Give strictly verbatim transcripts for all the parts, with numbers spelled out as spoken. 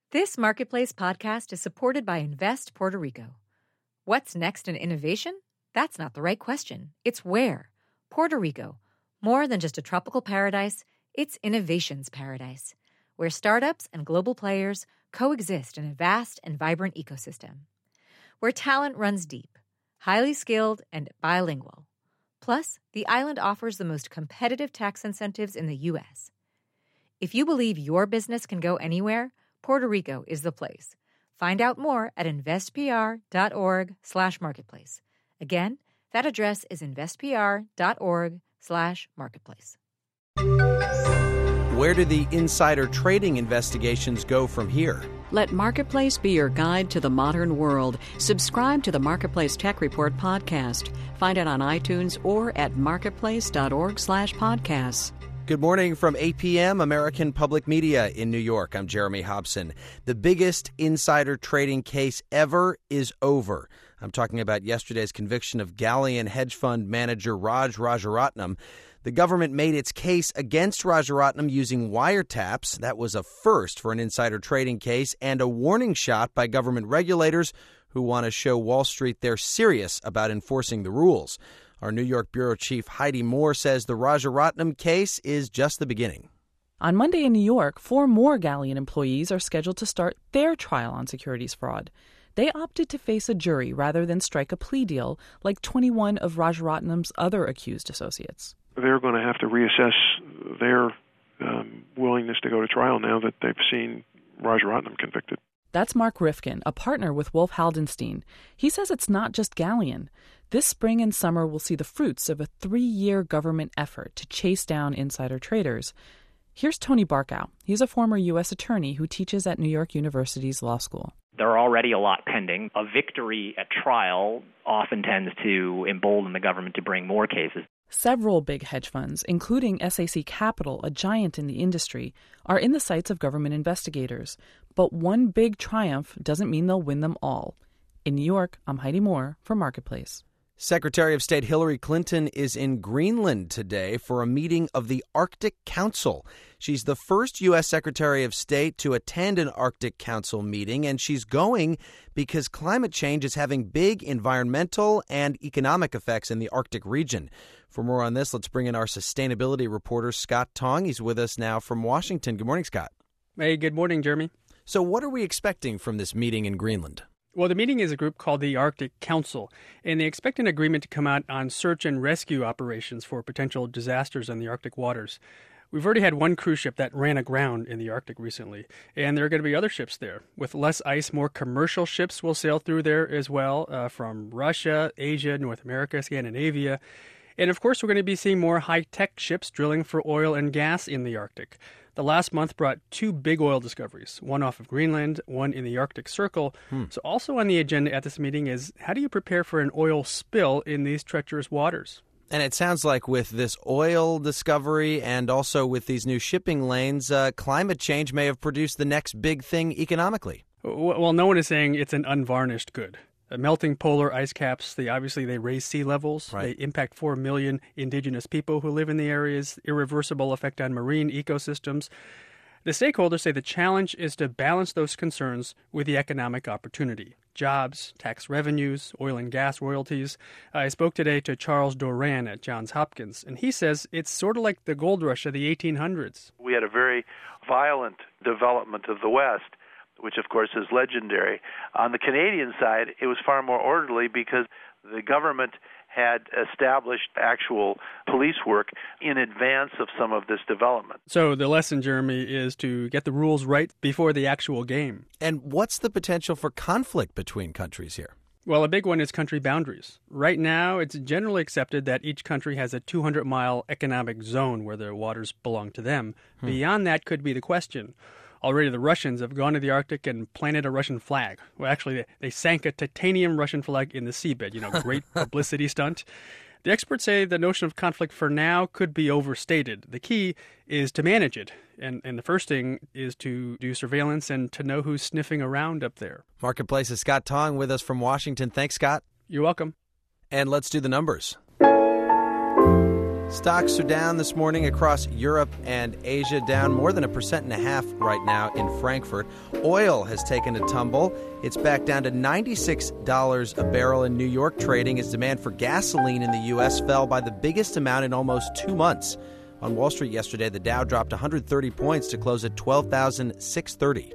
This Marketplace podcast is supported by Invest Puerto Rico. What's next in innovation? That's not the right question. It's where. Puerto Rico. More than just a tropical paradise, it's innovation's paradise, where startups and global players coexist in a vast and vibrant ecosystem. Where talent runs deep, highly skilled, and bilingual. Plus, the island offers the most competitive tax incentives in the U S. If you believe your business can go anywhere, Puerto Rico is the place. Find out more at investpr.org slash marketplace. Again, that address is investpr.org slash marketplace. Where do the insider trading investigations go from here? Let Marketplace be your guide to the modern world. Subscribe to the Marketplace Tech Report podcast. Find it on iTunes or at marketplace.org slash podcasts. Good morning from eight p.m. American Public Media in New York. I'm Jeremy Hobson. The biggest insider trading case ever is over. I'm talking about yesterday's conviction of Galleon hedge fund manager Raj Rajaratnam. The government made its case against Rajaratnam using wiretaps. That was a first for an insider trading case and a warning shot by government regulators who want to show Wall Street they're serious about enforcing the rules. Our New York bureau chief Heidi Moore says the Rajaratnam case is just the beginning. On Monday in New York, four more Galleon employees are scheduled to start their trial on securities fraud. They opted to face a jury rather than strike a plea deal like twenty-one of Rajaratnam's other accused associates. They're going to have to reassess their um, willingness to go to trial now that they've seen Rajaratnam convicted. That's Mark Rifkin, a partner with Wolf Haldenstein. He says it's not just Galleon. This spring and summer will see the fruits of a three-year government effort to chase down insider traders. Here's Tony Barkow. He's a former U S attorney who teaches at New York University's law school. There are already a lot pending. A victory at trial often tends to embolden the government to bring more cases. Several big hedge funds, including S A C Capital, a giant in the industry, are in the sights of government investigators. But one big triumph doesn't mean they'll win them all. In New York, I'm Heidi Moore for Marketplace. Secretary of State Hillary Clinton is in Greenland today for a meeting of the Arctic Council. She's the first U S Secretary of State to attend an Arctic Council meeting, and she's going because climate change is having big environmental and economic effects in the Arctic region. For more on this, let's bring in our sustainability reporter, Scott Tong. He's with us now from Washington. Good morning, Scott. Hey, good morning, Jeremy. So what are we expecting from this meeting in Greenland? Well, the meeting is a group called the Arctic Council, and they expect an agreement to come out on search and rescue operations for potential disasters in the Arctic waters. We've already had one cruise ship that ran aground in the Arctic recently, and there are going to be other ships there. With less ice, more commercial ships will sail through there as well, uh, from Russia, Asia, North America, Scandinavia. And of course, we're going to be seeing more high-tech ships drilling for oil and gas in the Arctic. The last month brought two big oil discoveries, one off of Greenland, one in the Arctic Circle. Hmm. So also on the agenda at this meeting is how do you prepare for an oil spill in these treacherous waters? And it sounds like with this oil discovery and also with these new shipping lanes, uh, climate change may have produced the next big thing economically. Well, no one is saying it's an unvarnished good. Uh, melting polar ice caps, they obviously they raise sea levels. Right. They impact four million indigenous people who live in the areas, irreversible effect on marine ecosystems. The stakeholders say the challenge is to balance those concerns with the economic opportunity. Jobs, tax revenues, oil and gas royalties. I spoke today to Charles Doran at Johns Hopkins, and he says it's sort of like the gold rush of the eighteen hundreds. We had a very violent development of the West, which of course is legendary. On the Canadian side, it was far more orderly because the government had established actual police work in advance of some of this development. So the lesson, Jeremy, is to get the rules right before the actual game. And what's the potential for conflict between countries here? Well, a big one is country boundaries. Right now, it's generally accepted that each country has a two hundred mile economic zone where their waters belong to them. Hmm. Beyond that could be the question. Already the Russians have gone to the Arctic and planted a Russian flag. Well, actually, they, they sank a titanium Russian flag in the seabed, you know, great publicity stunt. The experts say the notion of conflict for now could be overstated. The key is to manage it. And, and the first thing is to do surveillance and to know who's sniffing around up there. Marketplace's Scott Tong with us from Washington. Thanks, Scott. You're welcome. And let's do the numbers. Stocks are down this morning across Europe and Asia, down more than a percent and a half right now in Frankfurt. Oil has taken a tumble. It's back down to ninety-six dollars a barrel in New York trading as demand for gasoline in the U S fell by the biggest amount in almost two months. On Wall Street yesterday, the Dow dropped one hundred thirty points to close at twelve thousand six hundred thirty.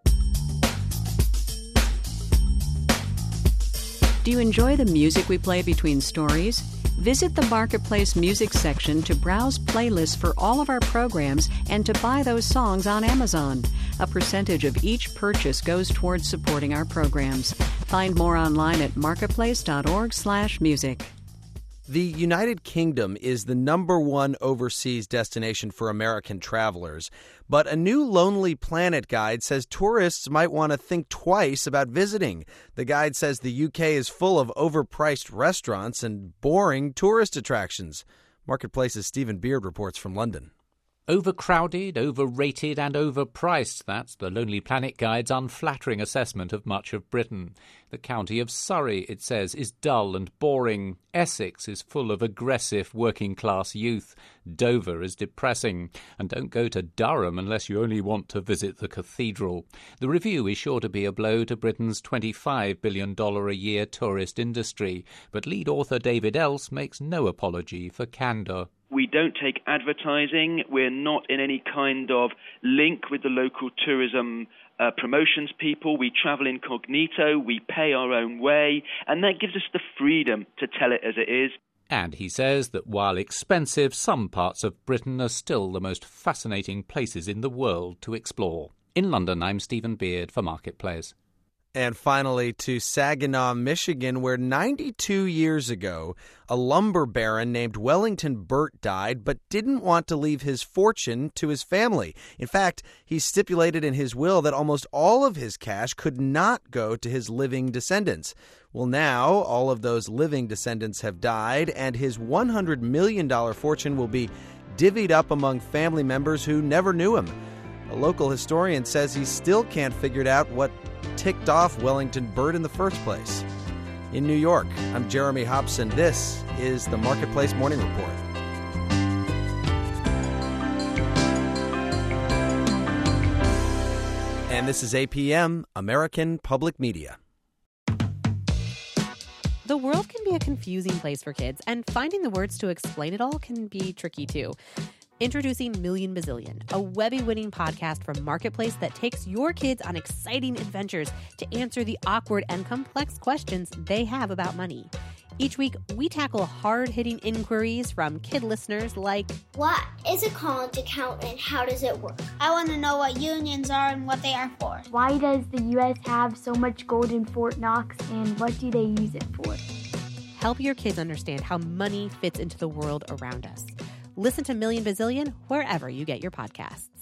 Do you enjoy the music we play between stories? Visit the Marketplace music section to browse playlists for all of our programs and to buy those songs on Amazon. A percentage of each purchase goes towards supporting our programs. Find more online at marketplace.org slash music. The United Kingdom is the number one overseas destination for American travelers, but a new Lonely Planet guide says tourists might want to think twice about visiting. The guide says the U K is full of overpriced restaurants and boring tourist attractions. Marketplace's Stephen Beard reports from London. Overcrowded, overrated and overpriced. That's the Lonely Planet Guide's unflattering assessment of much of Britain. The county of Surrey, it says, is dull and boring. Essex is full of aggressive working-class youth. Dover is depressing. And don't go to Durham unless you only want to visit the cathedral. The review is sure to be a blow to Britain's twenty-five billion dollars a year tourist industry. But lead author David Else makes no apology for candour. We don't take advertising. We're not in any kind of link with the local tourism uh, promotions people. We travel incognito. We pay our own way. And that gives us the freedom to tell it as it is. And he says that while expensive, some parts of Britain are still the most fascinating places in the world to explore. In London, I'm Stephen Beard for Marketplace. And finally to Saginaw, Michigan, where ninety-two years ago, a lumber baron named Wellington Burt died, but didn't want to leave his fortune to his family. In fact, he stipulated in his will that almost all of his cash could not go to his living descendants. Well, now all of those living descendants have died, and his one hundred million dollars fortune will be divvied up among family members who never knew him. A local historian says he still can't figure out what ticked off Wellington Burt in the first place. In New York, I'm Jeremy Hobson. This is the Marketplace Morning Report. And this is A P M, American Public Media. The world can be a confusing place for kids, and finding the words to explain it all can be tricky too. Introducing Million Bazillion, a Webby-winning podcast from Marketplace that takes your kids on exciting adventures to answer the awkward and complex questions they have about money. Each week, we tackle hard-hitting inquiries from kid listeners like, what is a college account and how does it work? I want to know what unions are and what they are for. Why does the U S have so much gold in Fort Knox and what do they use it for? Help your kids understand how money fits into the world around us. Listen to Million Bazillion wherever you get your podcasts.